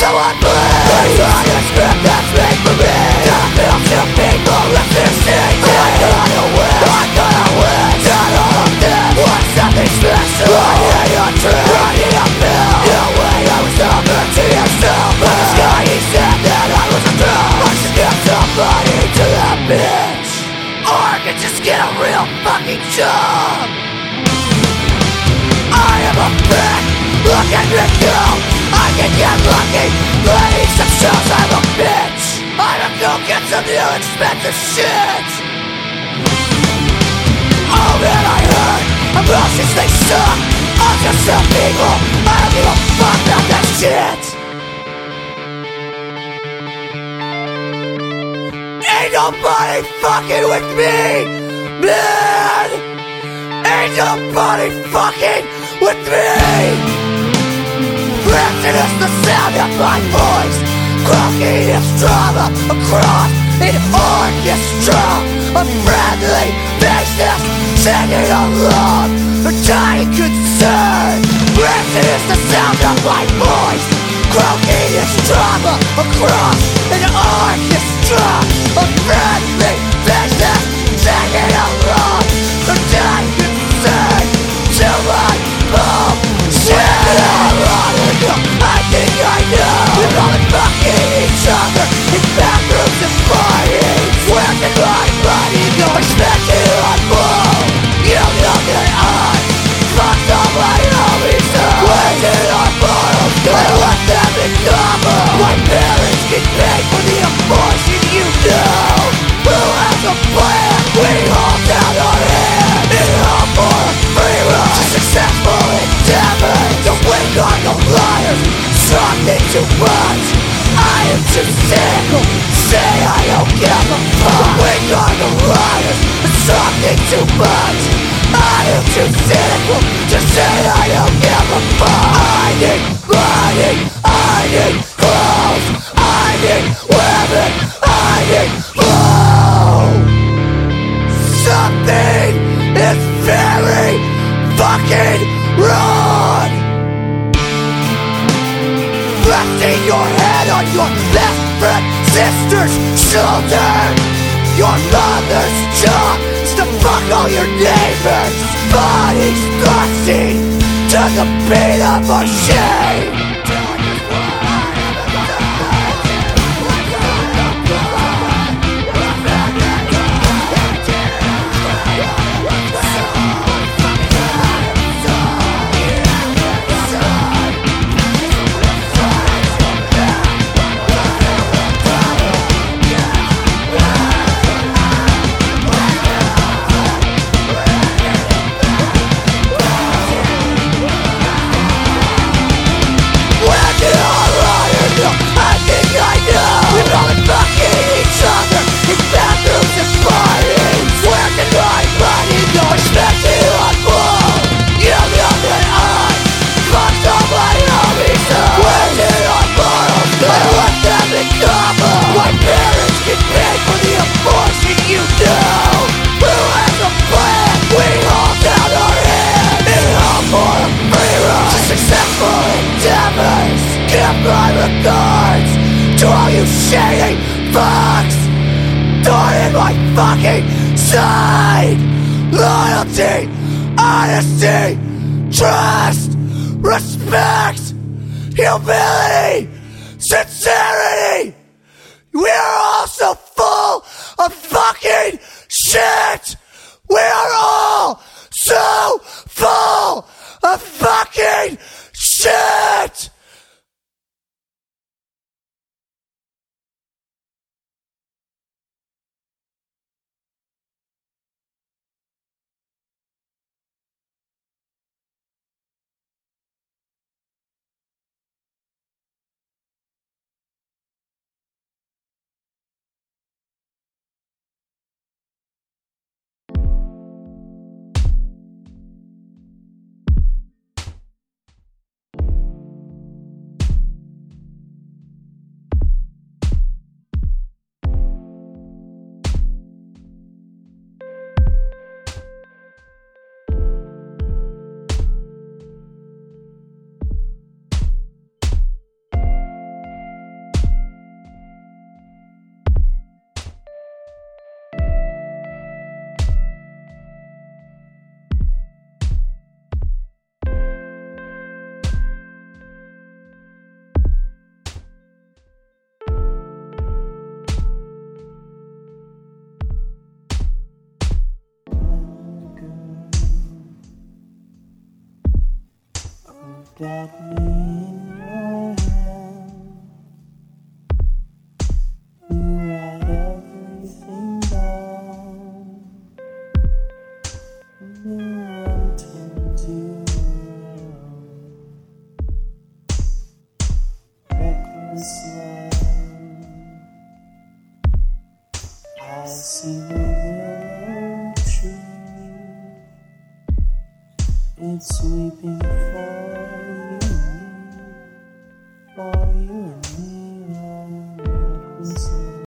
so unbelievable. There's not a script that's made for me. To appeal to people if they're seeing me. I gotta win, not all of this was something special. I need a trick, I need a pill. No way I was never to yourself. But this guy, he said that I was a drug. I should get somebody to that bitch, or I could just get a real fucking job. I am a prick, look at me go. I can get lucky, playing some shows. I'm a bitch, I'm gonna go get some new expensive shit. Oh man, I hurt, emotions they suck. I'm just some people, I don't give a fuck about that shit. Ain't nobody fucking with me, man. Ain't nobody fucking with me. Wretched is the sound of my voice, croaking its drama across an orchestra of friendly faces singing along a tiny concern. Wretched is the sound of my voice, croaking its drama across an orchestra of friendly faces singing along a tiny concern to my bullshit. I think I know we're all fucking each other in bathrooms and parties. Where can my body go? Expecting on more. You know that I fucked all my homies up. Where did our morals go? I let them in cover. My parents get paid for the abortion, you know. Who has a plan? We hold down our hands in all for a free ride to successful endeavors. Don't wake on the liars, something too much. I am too cynical, say I don't give a fuck. Don't wake on the liars, something too much. I am too cynical to say I don't give a fuck. I need money, I need clothes, I need women, I need food. Something is very fucking wrong. Resting your head on your best friend sister's shoulder. Your mother's job is to fuck all your neighbors' bodies, busting to the beat of our shame. My parents get paid for the abortion, you know. Who has a plan? We hold down our hands in all for a free ride to successful endeavors. Give my regards to all you shady fucks. Thorn in my fucking side. Loyalty, honesty, trust, respect, humility, sincerity. We are all so full of fucking shit. We are all so full of fucking shit. got me in your hand. You write everything down. No one told you reckless love. I see the willow tree. It's weeping for you and me.